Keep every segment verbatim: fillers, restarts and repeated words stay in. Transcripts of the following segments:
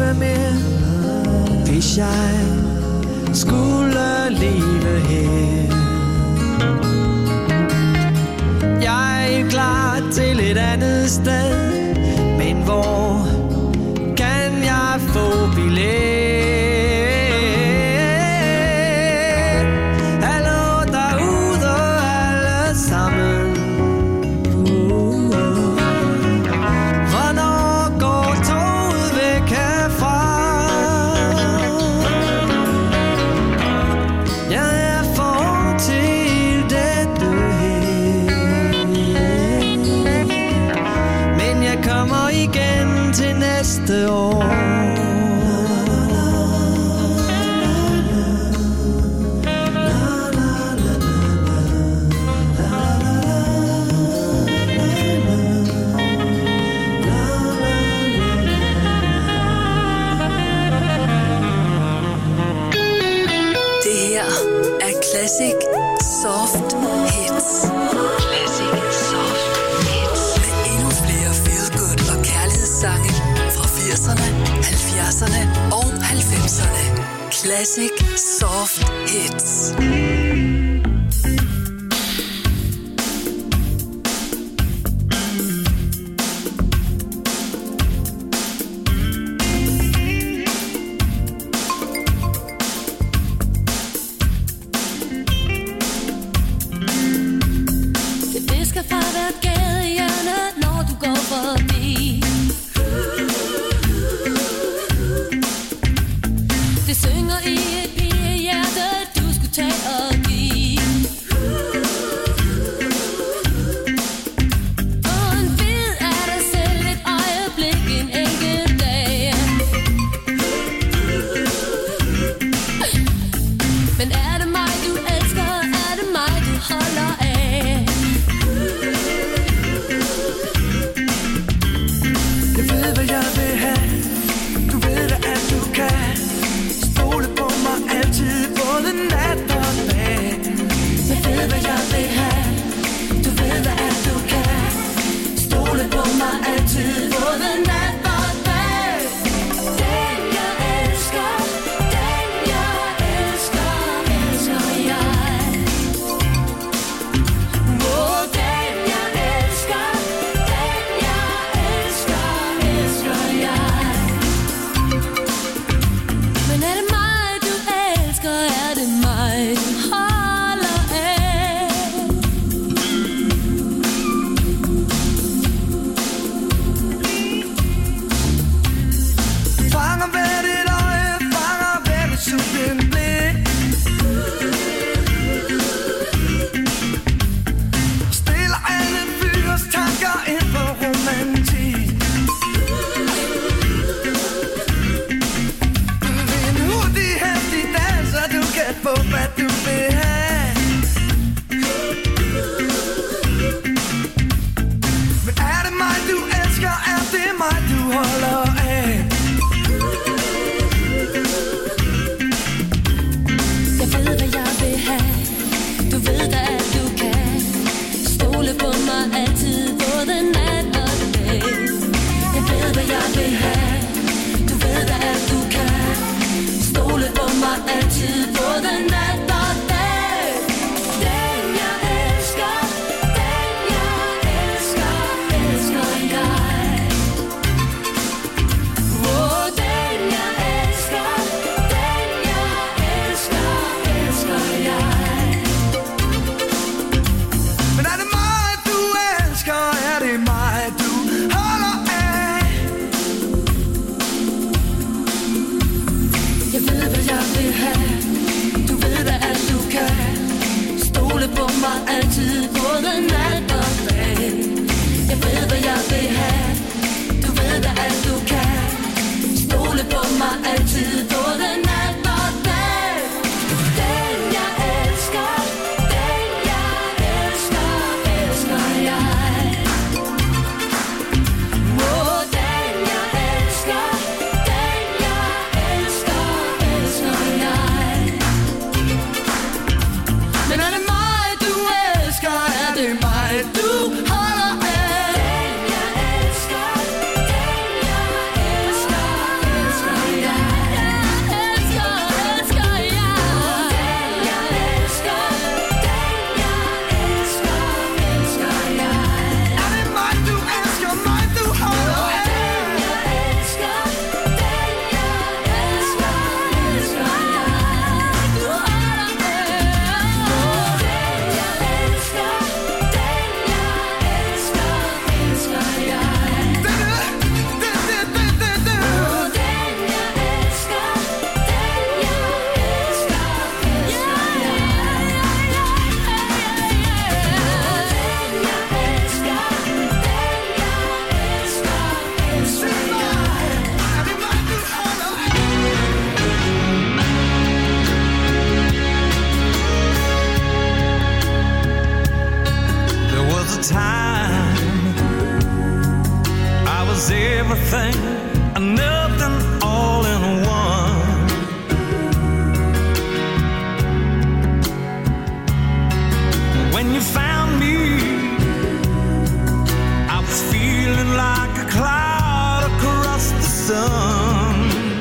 dig mere, hvis jeg skulle leve her. Jeg er klar til et andet sted, men hvor kan jeg få billet? Næste år. Det her er Classic Soft Hits. Classic Soft Hits. Med endnu flere feel-good og kærlighedssange fra firserne, halvfjerdserne og halvfemserne. Classic Soft Hits. Stole på everything and nothing all in one. When you found me, I was feeling like a cloud across the sun.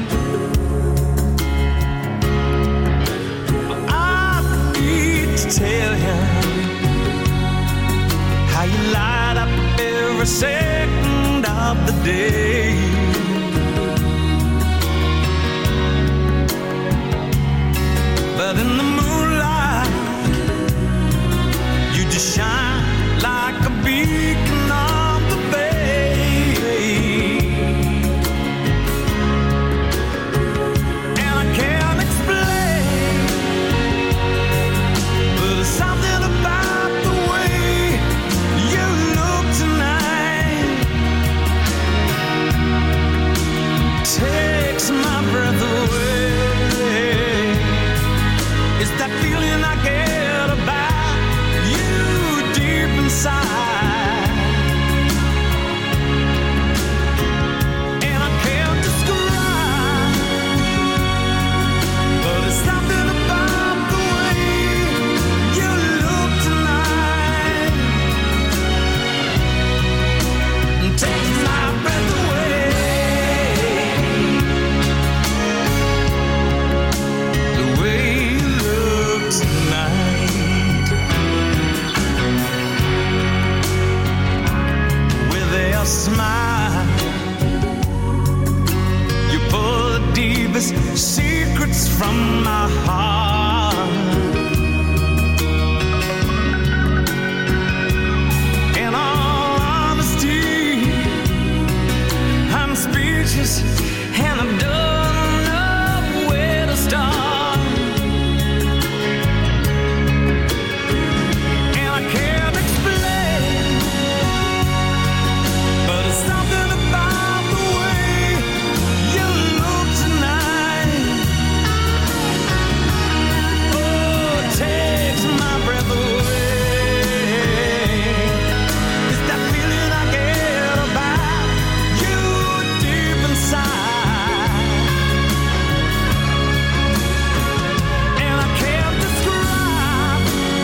I need to tell you how you light up every second of the day. But in the moonlight, you just shine like a beacon on the bay. And I can't explain, but there's something about the way you look tonight takes my breath away. It's that feeling I get about you deep inside, and I can't describe, but it's something about the way you look tonight and takes my breath away. The way you look tonight, with a smile, you pull the deepest secrets from my heart. In all honesty, I'm speechless and I don't know where to start. And I can't explain, but it's something about the way you look tonight. Oh, it takes my breath away. It's that feeling I get about you deep inside, and I can't describe,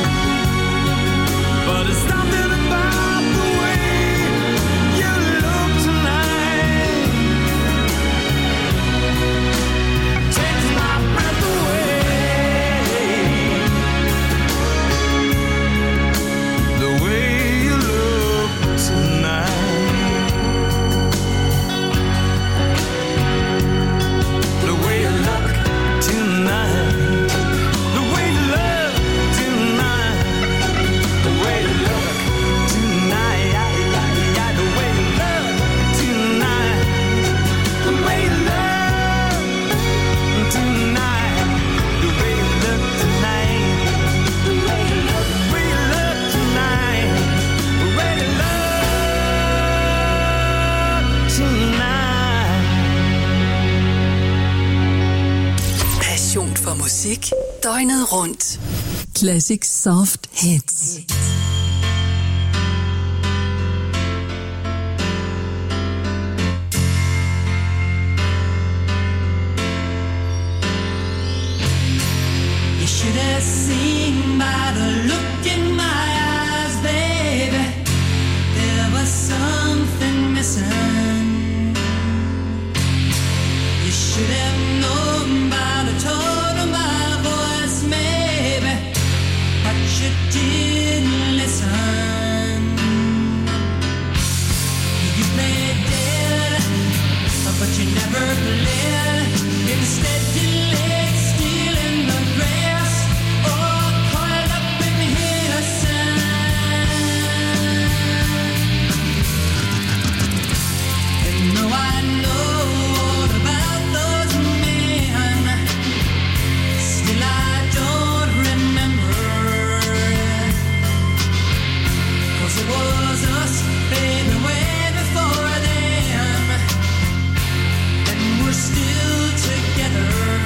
but it's something about the way you look tonight takes my breath away. The way you look tonight, the way you look tonight, the way you look tonight, the way you look tonight, the way you look tonight, the way you look tonight, the way you look tonight, the way you look, the way you look tonight, the way you look tonight. Passion for musik døgnet rundt. Classic Soft Hits. You should have seen by the look in my eyes, baby, there was something missing. You should have known by the tone of my voice, maybe, but you didn't listen. You played dead, but you never played. Instead you lay still in the grass, or coiled up in here sand. And though I know all about those men, still I don't remember. 'Cause it was us, baby, way before them, and we're still together.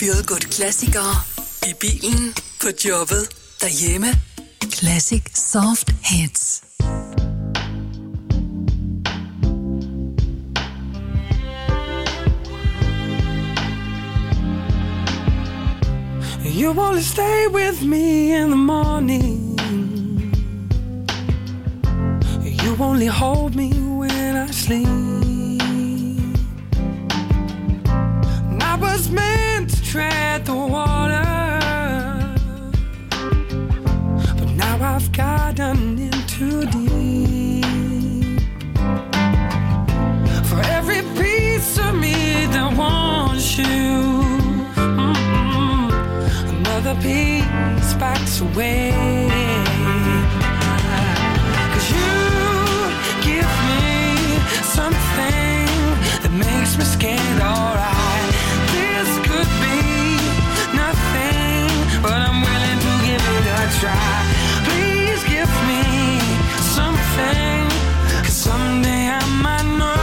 Feel-good-klassikere. I bilen, på jobbet, derhjemme. Classic Soft Hits. You only stay with me in the morning. You only hold me when I sleep. And I was meant to tread the water, but now I've gotten in too deep. For every piece of me that wants you, another piece backs away. Cause you give me something that makes me scared, alright. This could be nothing, but I'm willing to give it a try. Please give me something, cause someday I might know.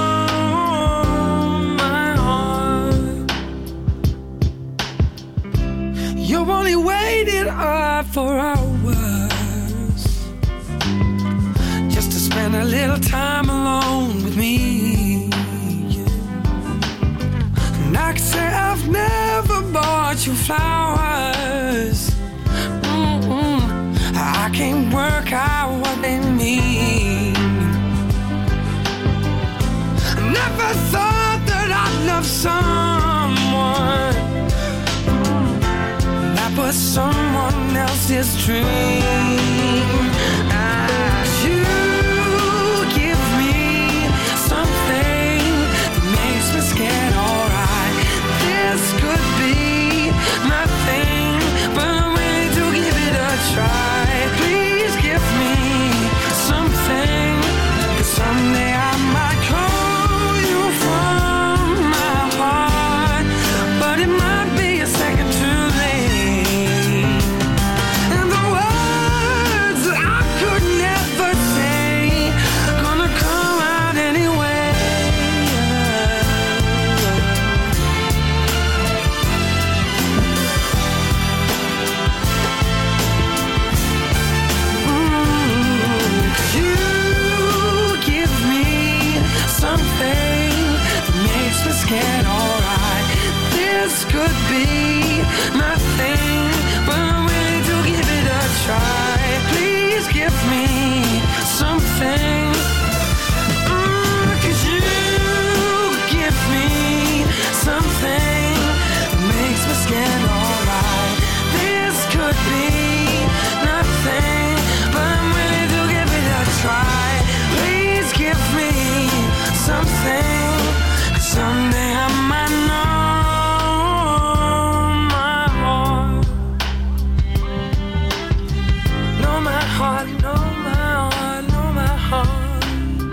You only waited up for hours just to spend a little time alone with me. And I can say I've never bought you flowers. Mm-mm. I can't work out what they mean. I never thought that I'd love someone but someone else's dream. Ah, you give me something that makes me scared, alright. This could be nothing, but I'm willing to give it a try. Please give me something, cause someday I might call you from my heart, but it might be a second too late. Scared, alright. This could be nothing, but I'm willing to give it a try. Please give me something, mm, cause you give me something that makes me scared, alright. This could be nothing, but I'm willing to give it a try. Please give me something, someday I might know my heart. Know my heart, know my heart, know my heart.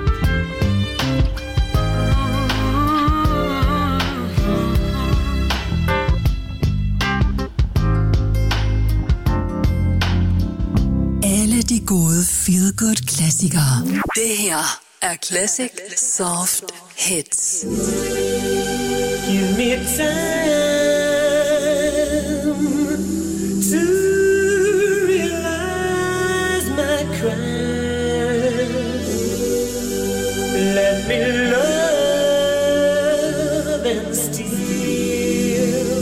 Alle de gode feel-good-klassikere. Det her er Classic Soft Hits. Give me time to realize my crime. Let me love and steal.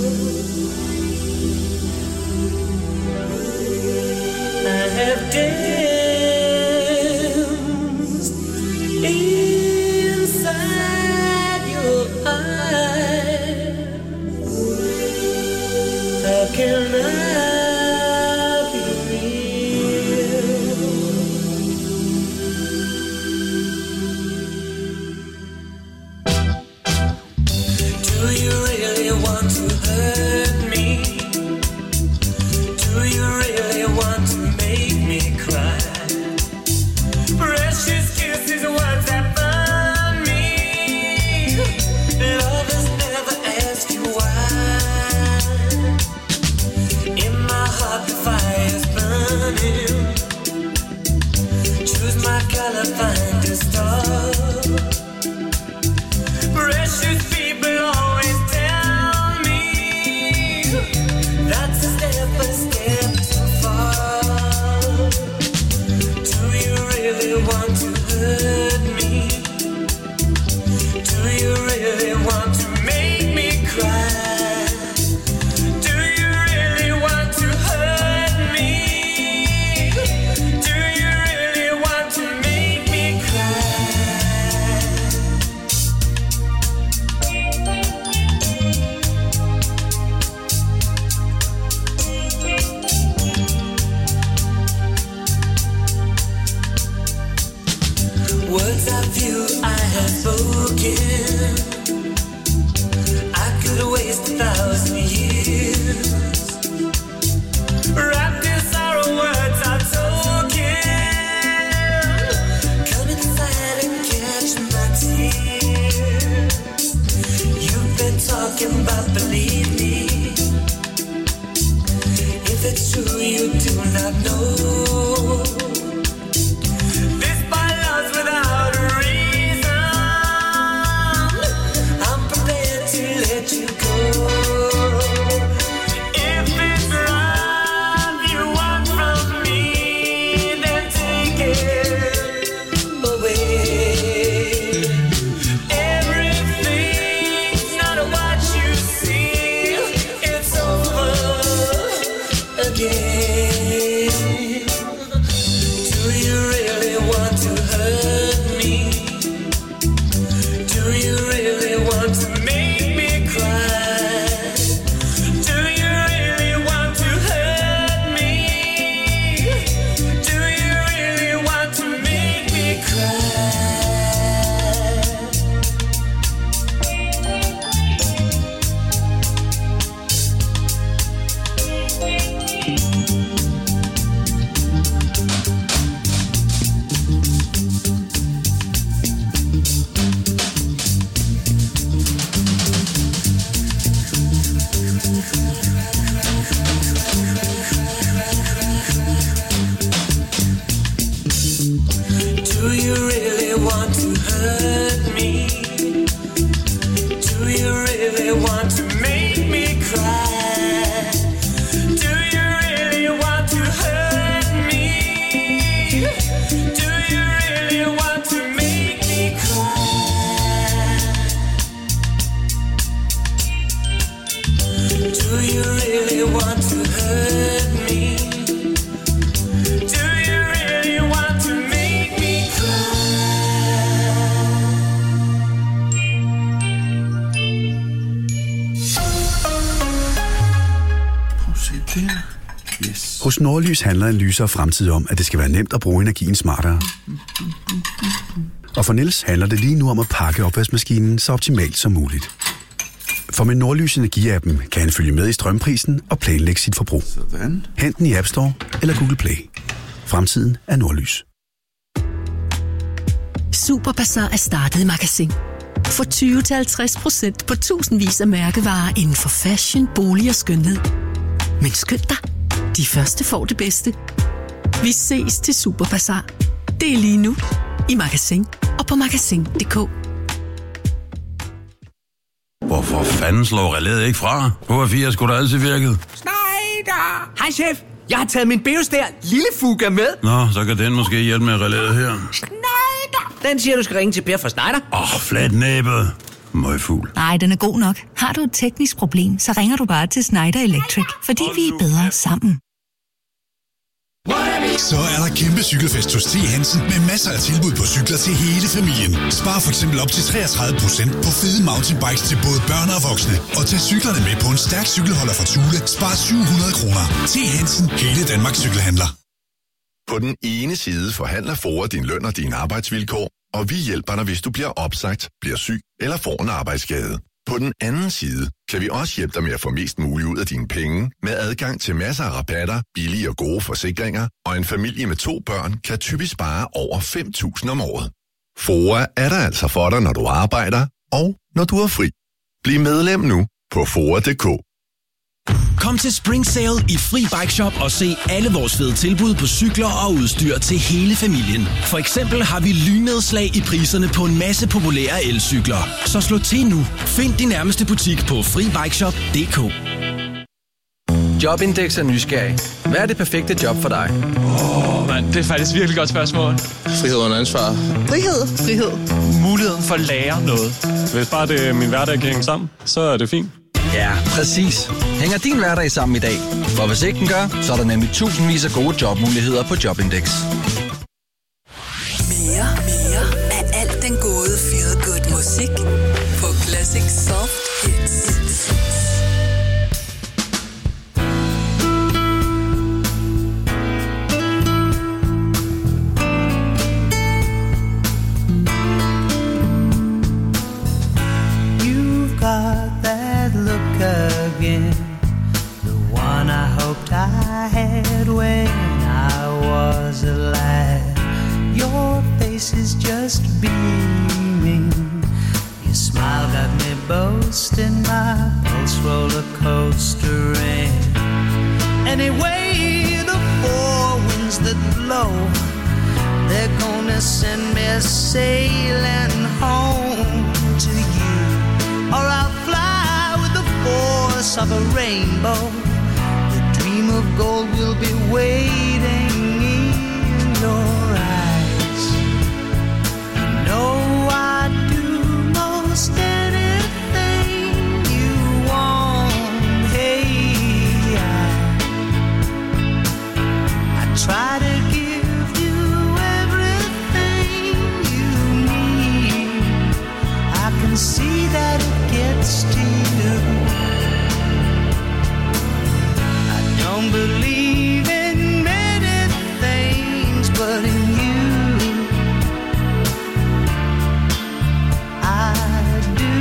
I have danced inside your eyes. How can I be real? Do you really want to hurt me? Do you really want to make me cry? Precious kisses, what that found me. Lovers never ask you why. In my heart the fire's burning. Choose my color, find a star. Precious people always tell me Words of you I have spoken, I could waste a thousand years. Wrapped in sorrow, words are token. Come inside and catch my tears. You've been talking about, believe me. If it's true, you do not know. This by love's without a reason. I'm prepared to let you go. If it's love you want from me, then take it away. Everything's not what you see. It's over again. Do you really want to hurt me? Do you really want to make me cry? Do you really want to hurt me? Do you really want to make me cry? Do you really want to hurt me? Do you really want to make me cry? Do you really want to hurt me? Do you really want to make me cry? Do you really want to hurt me? Do you really want to make me Yes. Hos Nordlys handler en lysere fremtid om, at det skal være nemt at bruge energien smartere. Og for Niels handler det lige nu om at pakke opvaskemaskinen så optimalt som muligt. For med Nordlys Energi-appen kan han følge med i strømprisen og planlægge sit forbrug. Sådan. Hent den i App Store eller Google Play. Fremtiden er Nordlys. Superbazar er startet i Magasin. Få tyve til halvtreds procent på tusindvis af mærkevarer inden for fashion, bolig og skønhed. Men skynd dig, de første får det bedste. Vi ses til Superbazar. Det er lige nu i Magasin og på magasin punktum d k. Hvorfor fanden slår relæet ikke fra? H fire skulle da altid virket. Schneider! Hej chef, jeg har taget min Beostær lille Fuga med. Nå, så kan den måske hjælpe med relæet her. Schneider! Den siger, du skal ringe til Per fra Schneider. Åh, oh, flatnæbet. Møgfugl. Nej, den er god nok. Har du et teknisk problem, så ringer du bare til Schneider Electric, fordi vi er bedre sammen. Så er der kæmpe cykelfest hos T. Hansen med masser af tilbud på cykler til hele familien. Spar for eksempel op til treogtredive procent på fede mountainbikes til både børn og voksne. Og tag cyklerne med på en stærk cykelholder fra Thule. Spar syv hundrede kroner. T. Hansen, hele Danmarks cykelhandler. På den ene side forhandler Fora din løn og dine arbejdsvilkår, og vi hjælper dig, hvis du bliver opsagt, bliver syg eller får en arbejdsskade. På den anden side kan vi også hjælpe dig med at få mest muligt ud af dine penge med adgang til masser af rabatter, billige og gode forsikringer, og en familie med to børn kan typisk spare over fem tusind om året. Fora er der altså for dig, når du arbejder og når du er fri. Bliv medlem nu på fora punktum d k. Kom til Spring Sale i Fri Bike Shop og se alle vores fede tilbud på cykler og udstyr til hele familien. For eksempel har vi lynnedslag i priserne på en masse populære elcykler. Så slå til nu. Find din nærmeste butik på fri bike shop punktum d k. Jobindex er nysgerrig. Hvad er det perfekte job for dig? Åh, oh, mand, det er faktisk et virkelig godt spørgsmål. Frihed under ansvar. Frihed, frihed. Muligheden for at lære noget. Hvis bare det min hverdag kan hænge sammen, så er det fint. Ja, præcis. Hænger din hverdag sammen i dag? For hvis ikke den gør, så er der nemlig tusindvis af gode jobmuligheder på Jobindex. Mere, mere af alt den gode feel good musik på Classic Soft Hits. face is just beaming. Your smile got me boasting, my pulse roller coastering. Anyway, the four winds that blow, they're gonna send me sailing home to you. Or I'll fly with the force of a rainbow. The dream of gold will be waiting in your eyes. You know I'd do most anything you want. Hey, I, I try to give you everything you need. I can see that it gets to you. I don't believe in many things, but in you I do.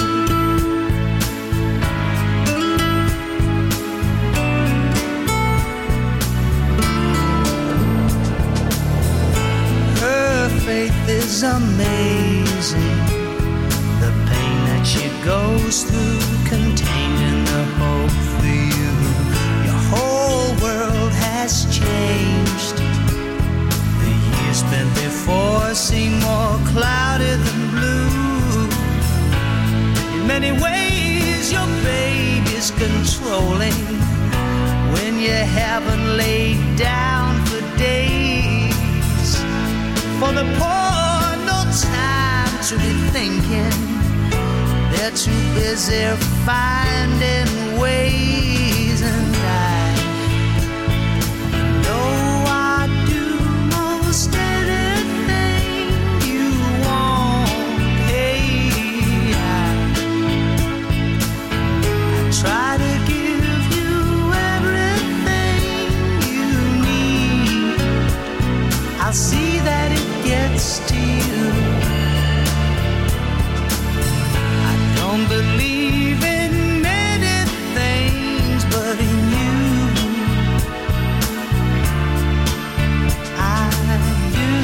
Her faith is amazing. The pain that she goes through, contained in the hope for you. Your whole world has changed. The years spent before seem more cloudy than blue. In many ways, your baby's controlling when you haven't laid down for days. For the poor, no time to be thinking. They're too busy finding ways, and I know I do most anything you want. Hey, I, I try to give you everything you need. I'll see that it gets to you. Don't believe in many things, but in you I do.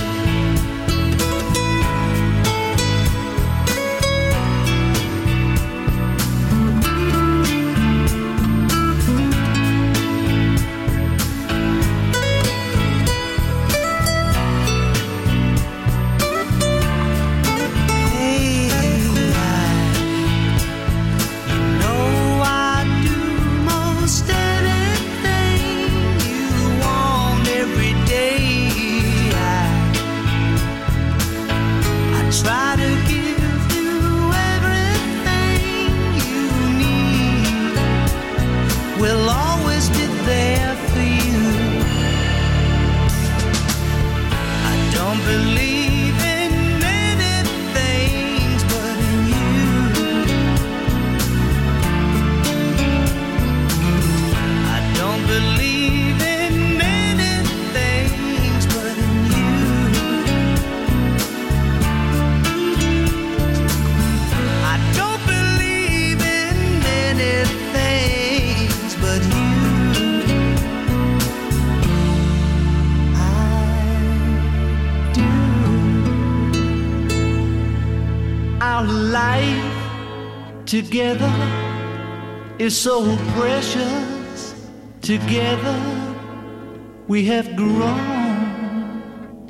Together is so precious. Together we have grown.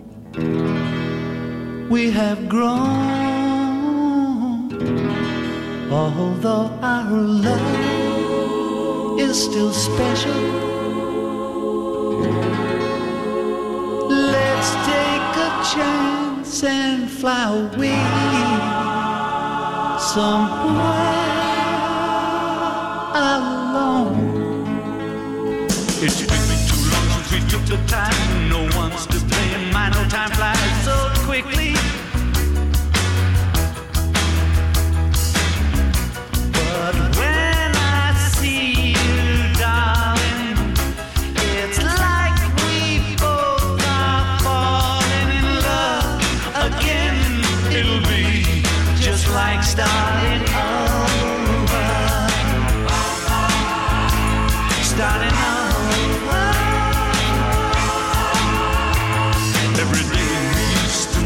We have grown. Although our love is still special, let's take a chance and fly away somewhere alone. It's been too long since we took the time. No one's to blame. My no time flies so quickly. But when I see you, darling, it's like we both are falling in love again. It'll be just like starting over, starting over. Every day we used to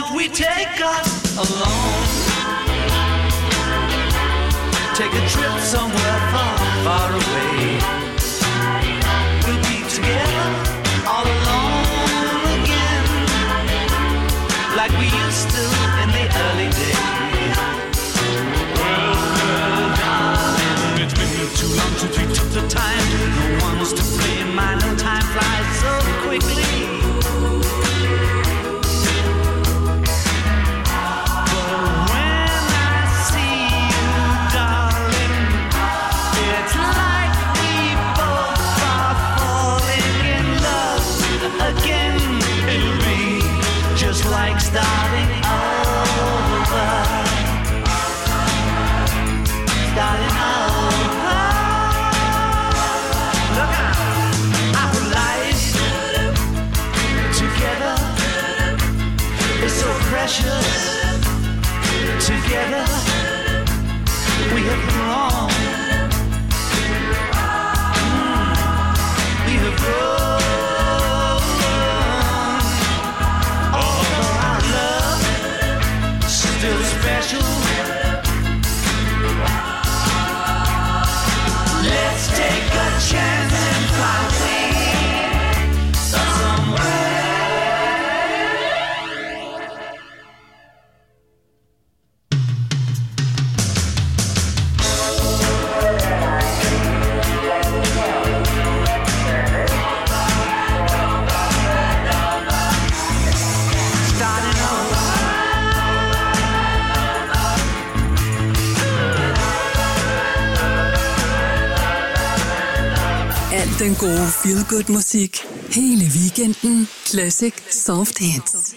don't we take us alone? Take a trip somewhere far, far away. We'll be together all alone again, like we used to in the early days. Well, well, darling, it's been too long since we took the time. No one was to blame. I know time flies so quickly. Like starting over, starting over. Look out, our life together is so precious. Together we have grown. Mm, we have grown. Still special. Let's take a chance and fly away somewhere. Den gode feel-good musik. Hele weekenden. Classic Soft Hits.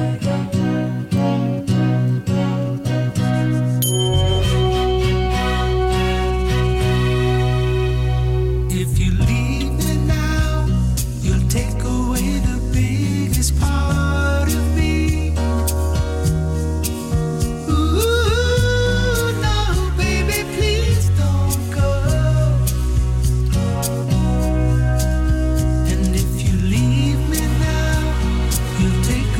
If you leave me now, you'll take away the biggest part of me. Ooh, no, baby, please don't go. And if you leave me now, you'll take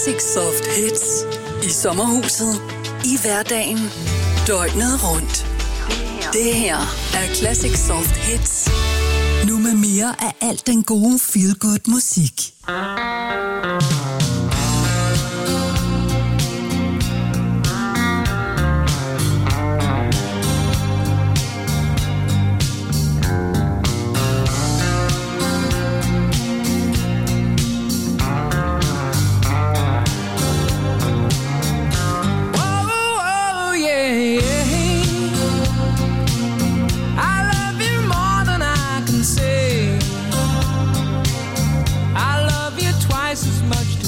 Classic Soft Hits. I sommerhuset. I hverdagen. Døgnet rundt. Det her er Classic Soft Hits. Nu med mere af alt den gode feel-good musik. As much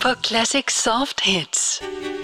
på Classic Soft Hits.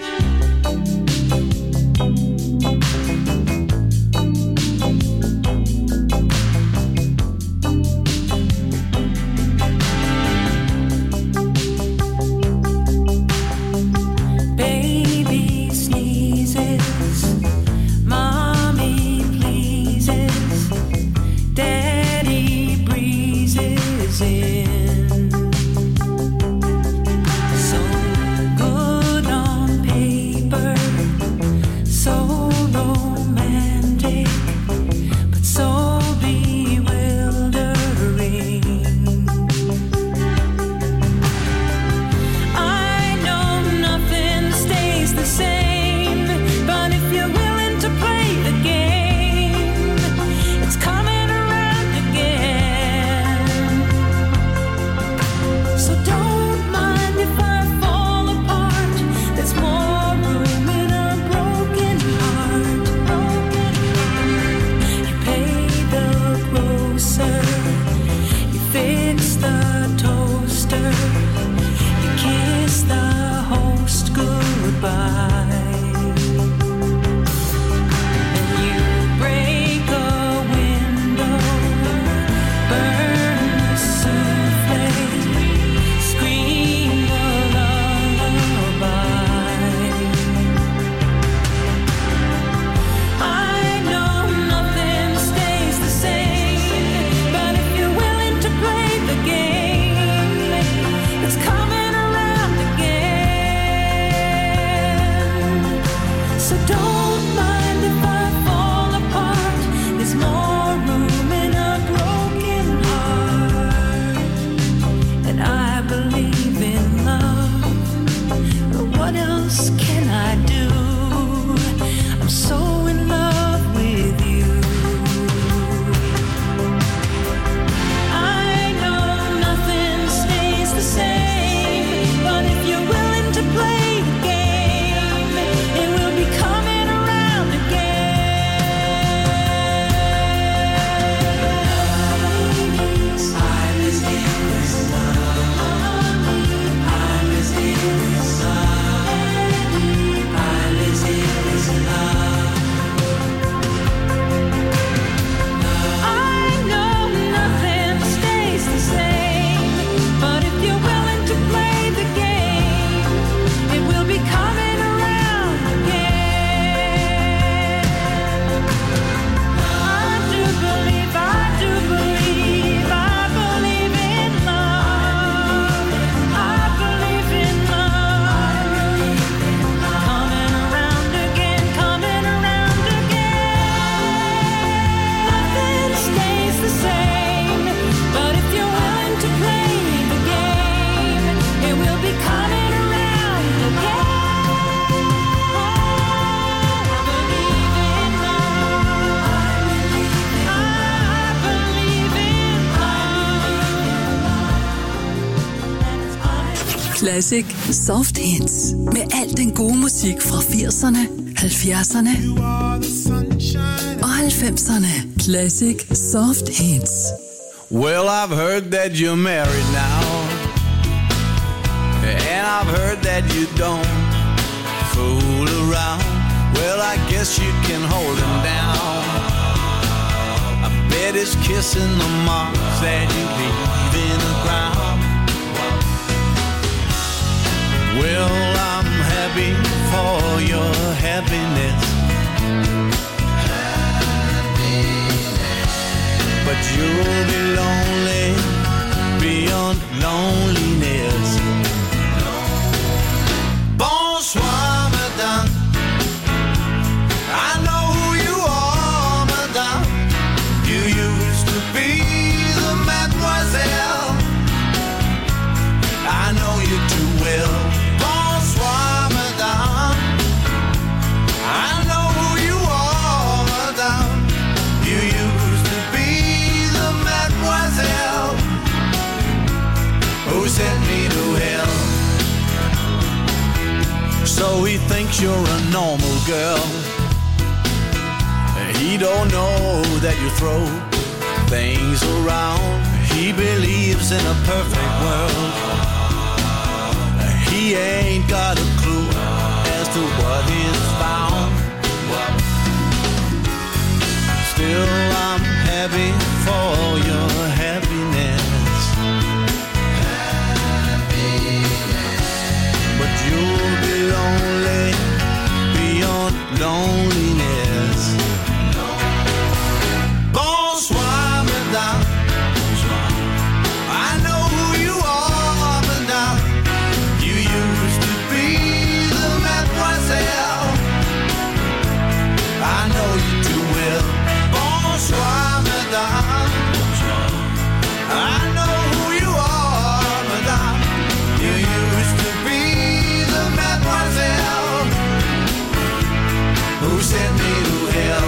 Classic Soft Hits. Med al den gode musik fra firserne, halvfjerdserne og halvfemserne. Classic Soft Hits. Well, I've heard that you're married now, and I've heard that you don't fool around. Well, I guess you can hold him down. I bet he's kissing the marks that you leave in the ground. Well, I'm happy for your happiness, but you'll be lonely beyond loneliness. Bonsoir, madame. I know who you are, madame. You used to be the mademoiselle. I know you too well. Bonsoir, madame. I know who you are, madame. You used to be the mademoiselle who sent me to hell. So he thinks you're a normal girl. He don't know that you throw things around. He believes in a perfect world. He ain't got a clue as to what he's found. Still, I'm happy for your happiness. Happiness. But you'll be lonely beyond loneliness. Bonsoir, madame. I know who you are, madame. You used to be the mademoiselle. I know you too well. Bonsoir, madame. I know who you are, madame. You used to be the mademoiselle who sent me to hell.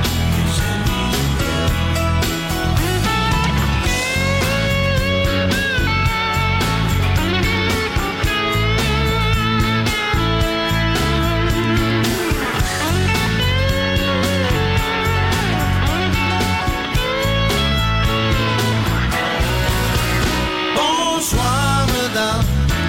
Bonsoir, madame.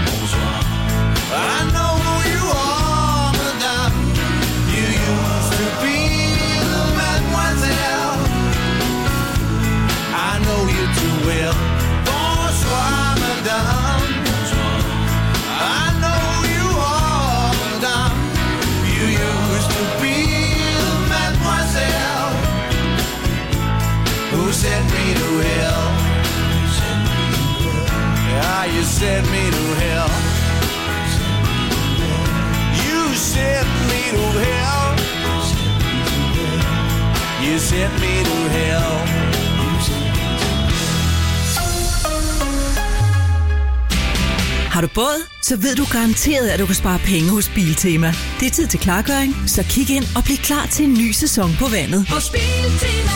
I know who you are, madame. You used to be the mademoiselle. I know you too well. Bonsoir, madame. I know who you are, madame. You used to be the mademoiselle who sent me to hell. Yeah, you sent me to hell. You sent me to hell. You sent me to hell. Har du båd? Så ved du garanteret, at du kan spare penge hos Biltema. Det er tid til klargøring, så kig ind og bliv klar til en ny sæson på vandet. Hos Biltema.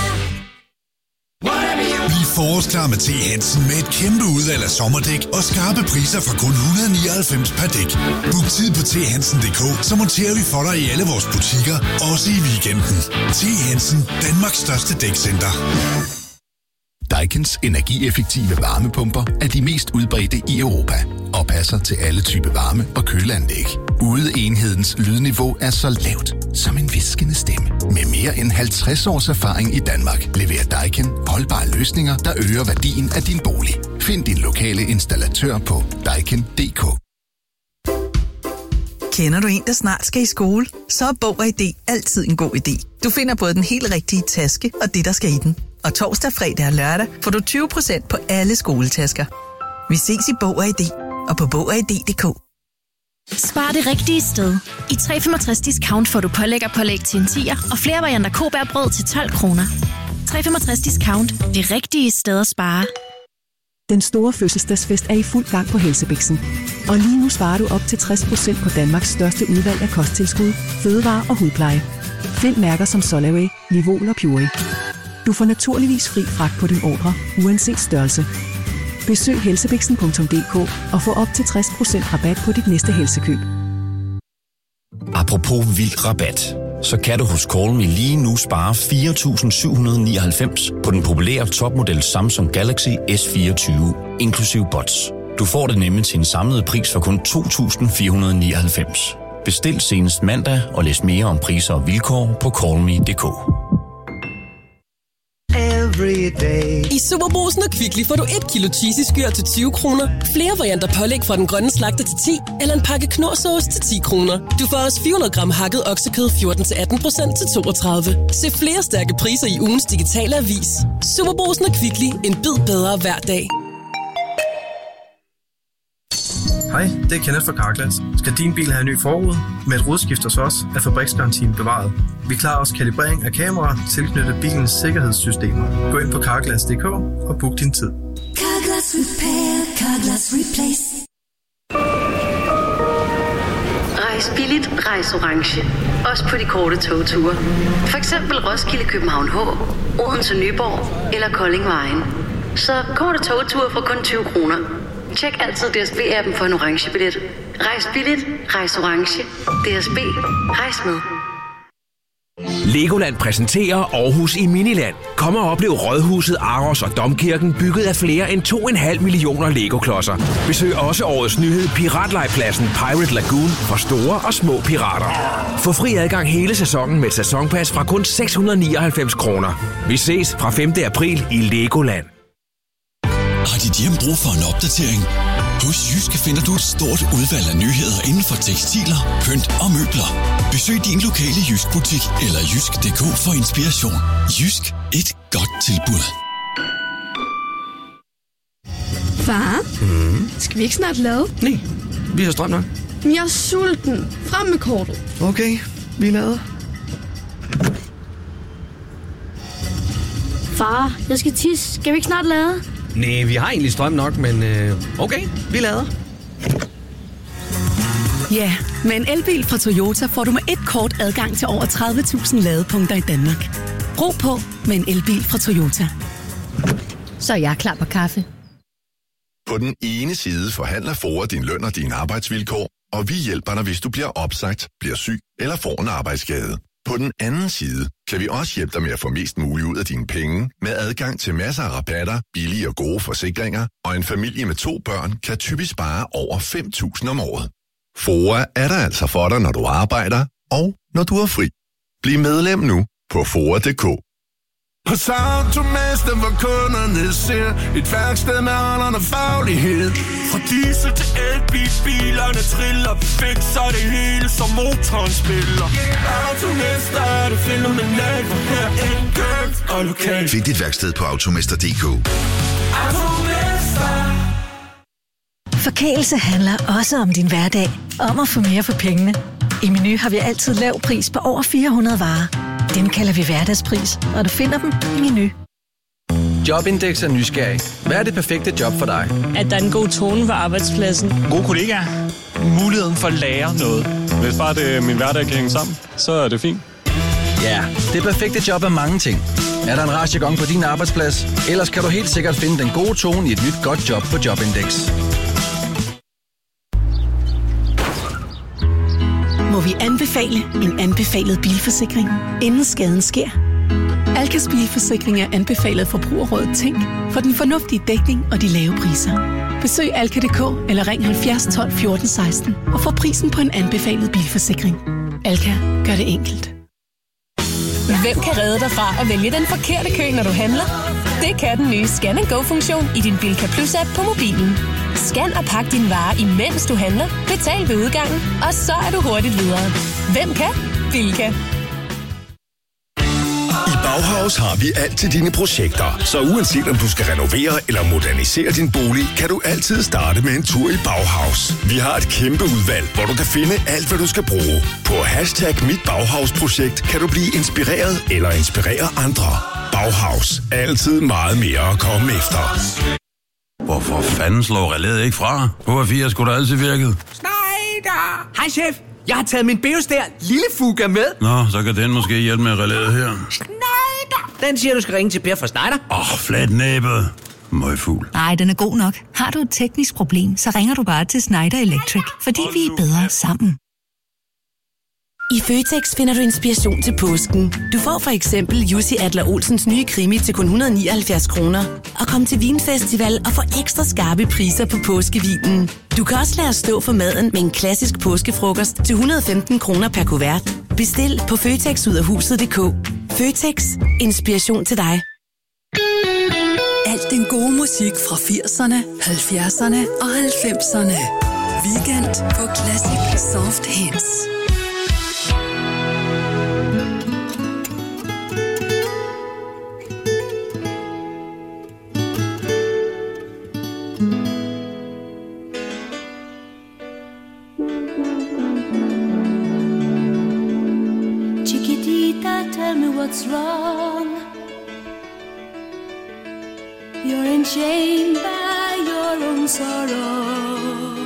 Bliv forårsklar med T. Hansen med et kæmpe udvalg af sommerdæk og skarpe priser fra kun et hundrede og nioghalvfems per dæk. Book tid på t hansen punktum d k, så monterer vi for dig i alle vores butikker, også i weekenden. T. Hansen, Danmarks største dækcenter. Daikin's energieffektive varmepumper er de mest udbredte i Europa og passer til alle typer varme- og køleanlæg. Udeenhedens lydniveau er så lavt som en hviskende stemme. Med mere end halvtreds års erfaring i Danmark leverer Daikin holdbare løsninger, der øger værdien af din bolig. Find din lokale installatør på daikin punktum d k. Kender du en, der snart skal i skole? Så er Bog og I D altid en god idé. Du finder både den helt rigtige taske og det, der skal i den. Og torsdag, fredag og lørdag får du tyve procent på alle skoletasker. Vi ses i Bog og I D og på bog og i d punktum d k. Spar det rigtige sted. I tre komma femogtres discount får du pålæg og pålæg til en tier og flere varianter Kobærbrød til tolv kroner. tre komma femogtres discount. Det rigtige sted at spare. Den store fødselsdagsfest er i fuld gang på Helsebixen. Og lige nu sparer du op til tres procent på Danmarks største udvalg af kosttilskud, fødevarer og hudpleje. Find mærker som Solaway, Livol og Puree. Du får naturligvis fri fragt på din ordre, uanset størrelse. Besøg helsebixen punktum d k og få op til tres procent rabat på dit næste helsekøb. Apropos vild rabat, så kan du hos Call Me lige nu spare fire tusind syv hundrede og nioghalvfems på den populære topmodel Samsung Galaxy S fireogtyve, inklusiv bots. Du får det nemlig til en samlet pris for kun to tusind fire hundrede og nioghalvfems. Bestil senest mandag og læs mere om priser og vilkår på call me punktum d k. I Superbrugsen og Kvickly får du et kilo cheesy-skyr til tyve kroner, flere varianter pålæg fra den grønne slagter til ti, eller en pakke knorrsauce til ti kroner. Du får også fire hundrede gram hakket oksekød fjorten til atten procent til toogtredive. Se flere stærke priser i ugens digitale avis. Superbrugsen og Kvickly. En bid bedre hver dag. Hej, det er Kenneth fra Carglass. Skal din bil have en ny forrude? Med et rodskift hos os er fabriksgarantien bevaret. Vi klarer også kalibrering af kameraer tilknyttet bilens sikkerhedssystemer. Gå ind på carglass punktum d k og book din tid. Carglass Repair, Carglass Replace. Rejs billigt, rejs orange. Også på de korte togture. For eksempel Roskilde, København H, Odense, Nyborg eller Kolding Vejen. Så korte togture for kun tyve kroner. Tjek altid D S B-appen for en orange billet. Rejs billigt, rejs orange. D S B, rejs med. Legoland præsenterer Aarhus i Miniland. Kom og oplev Rådhuset, Aros og Domkirken, bygget af flere end to komma fem millioner Lego-klodser. Besøg også årets nyhed, Piratlejpladsen Pirate Lagoon, for store og små pirater. Få fri adgang hele sæsonen med et sæsonpas fra kun seks hundrede nioghalvfems kroner. Vi ses fra femte april i Legoland. Har dit hjem brug for en opdatering? Hos Jyske finder du et stort udvalg af nyheder inden for tekstiler, pynt og møbler. Besøg din lokale Jysk-butik eller jysk punktum d k for inspiration. Jysk. Et godt tilbud. Far, Mm. skal vi ikke snart lade? Nej, vi har strøm nok. Men jeg er sulten. Frem med kortet. Okay, vi lader. Far, jeg skal tisse. Skal vi ikke snart lade? Nej, vi har egentlig strøm nok, men øh, okay, vi lader. Ja, med en elbil fra Toyota får du med et kort adgang til over tredive tusind ladepunkter i Danmark. Brug på med en elbil fra Toyota. Så er jeg klar på kaffe. På den ene side forhandler Fora din løn og dine arbejdsvilkår, og vi hjælper dig, hvis du bliver opsagt, bliver syg eller får en arbejdsskade. På den anden side kan vi også hjælpe dig med at få mest muligt ud af dine penge, med adgang til masser af rabatter, billige og gode forsikringer, og en familie med to børn kan typisk spare over fem tusind om året. Fora er der altså for dig, når du arbejder, og når du er fri. Bliv medlem nu på fora punktum d k. Hos Automester, hvor kunderne ser et værksted med aldrende faglighed. Fra diesel til elbil, bilerne triller, vi fikser det hele, som motoren spiller. Automester er det fænomenalt, for her enkelt og lokalt. Find dit værksted på automester punktum d k. Automester. Forkælelse handler også om din hverdag. Om at få mere for pengene. I Meny har vi altid lav pris på over fire hundrede varer. Dem kalder vi hverdagspris, og du finder dem i Meny. Jobindex er nysgerrig. Hvad er det perfekte job for dig? At der er en god tone på arbejdspladsen. Gode kollegaer. Muligheden for at lære noget. Hvis bare det, min hverdag kan hænge sammen, så er det fint. Ja, det perfekte job er mange ting. Er der en rastjagong på din arbejdsplads? Ellers kan du helt sikkert finde den gode tone i et nyt godt job på Jobindex. Må vi anbefale en anbefalet bilforsikring, inden skaden sker? Alkas bilforsikring er anbefalet Forbrugerrådet Tænk for den fornuftige dækning og de lave priser. Besøg alka punktum d k eller ring halvfjerds tolv fjorten seksten og få prisen på en anbefalet bilforsikring. Alka gør det enkelt. Hvem kan redde dig fra at vælge den forkerte kø, når du handler? Det kan den nye Scan and Go-funktion i din Bilka Plus-app på mobilen. Scan og pak dine varer, imens du handler. Betal ved udgangen, og så er du hurtigt videre. Hvem kan? Bilka. I Bauhaus har vi alt til dine projekter, så uanset om du skal renovere eller modernisere din bolig, kan du altid starte med en tur i Bauhaus. Vi har et kæmpe udvalg, hvor du kan finde alt, hvad du skal bruge. På hashtag Mit Bauhaus-projekt kan du blive inspireret eller inspirere andre. Bauhaus. Altid meget mere at komme efter. Hvorfor fanden slår relæet ikke fra? H fire skulle da altid virket. Schneider! Hej, chef. Jeg har taget min Beostær lille Fuga med. Nå, så kan den måske hjælpe med relæet her. Schneider! Den siger, du skal ringe til Per fra Schneider. Åh, oh, flat næbet. Møgfugl. Nej, den er god nok. Har du et teknisk problem, så ringer du bare til Schneider Electric, fordi vi er bedre sammen. I Føtex finder du inspiration til påsken. Du får for eksempel Jussi Adler-Olsens nye krimi til kun et hundrede og nioghalvfjerds kroner. Og kom til Vinfestival og få ekstra skarpe priser på påskevinen. Du kan også lade os stå for maden med en klassisk påskefrokost til et hundrede og femten kroner per kuvert. Bestil på føtex ud af huset punktum d k. Føtex. Inspiration til dig. Alt den gode musik fra firserne, halvfjerdserne og halvfemserne. Weekend på Classic Soft Hits. Tell me what's wrong. You're enchained by your own sorrow.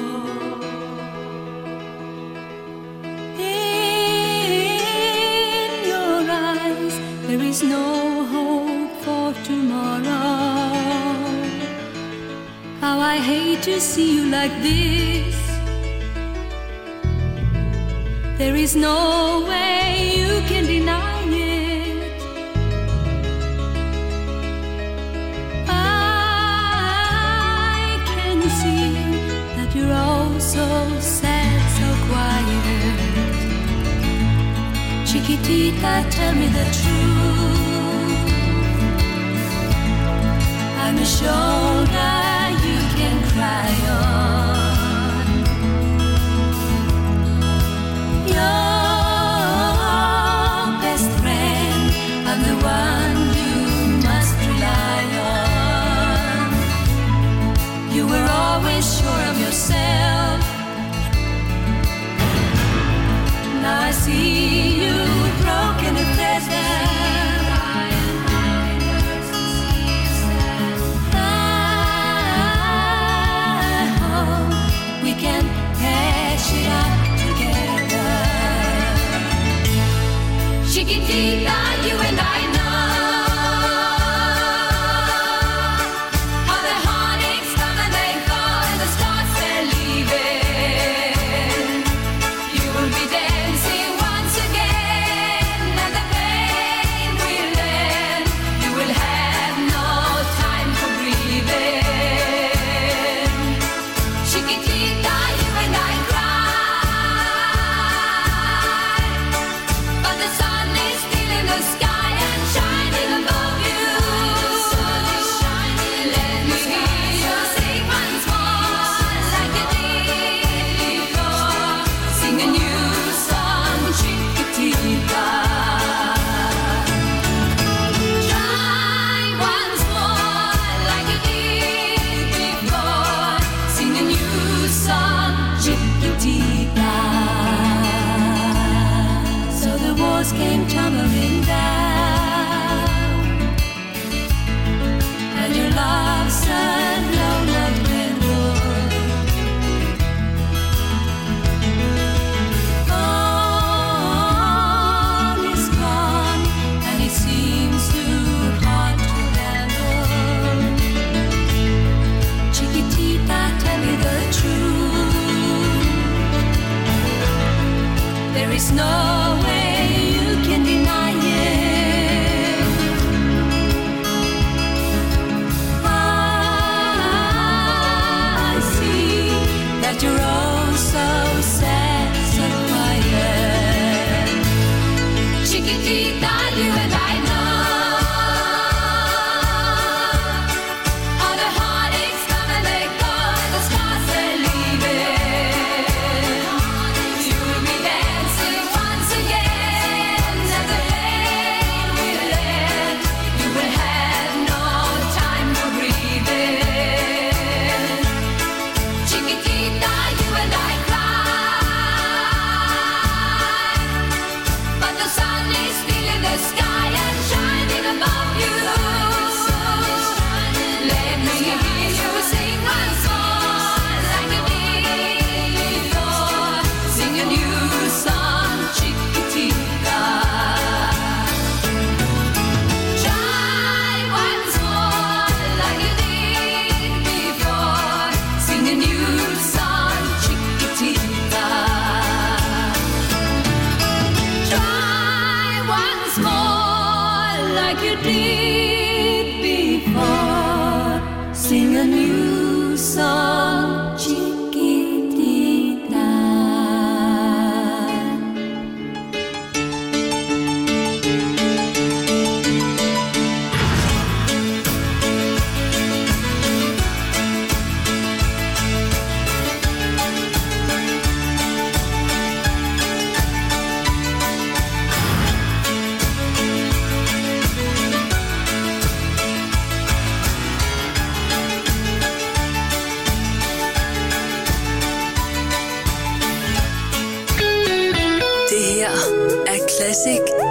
In your eyes, there is no hope for tomorrow. How I hate to see you like this. There is no way you can deny it. so sad, so quiet. Chiquitita, tell me the truth. I'm a shoulder you can cry on. Your best friend, I'm the one you must rely on. You were always sure of yourself. Now I see you broken and feathered. I hope we can hash it out together. Chiquitita, you and I know how the heartaches come and they go and the stars they're leaving. You will be dancing once again and the pain will end. You will have no time for grieving. Chiquitita, you and I cry, but the sun is still in the sky and shining above you. Let me hear you sing once more like you did before. Sing a new song, Chiquitita. Try once more like you did before. Sing a new song, Chiquitita. So the walls came tumbling down, and your love said no love can hold. Gone is gone, and it seems too hard to handle. Chiquitita, tell me the truth. There is no way you can deny it. I see that you're oh so sad, so quiet. Chiquitita, you and I know how the heartaches come and they go and the stars they're leaving. You will be dancing once again and the pain will end. You will have no time for grieving. Chiquitita, you and I cry, but the sun is still in the sky and shining above you. Let me hear you sing once more like you did before. Sing a new song, Chiquitita. Try once more like you did before. Sing a new song, Chiquitita. Try once more like you did before. Sing a new song, Chiquitita. Det her er Classic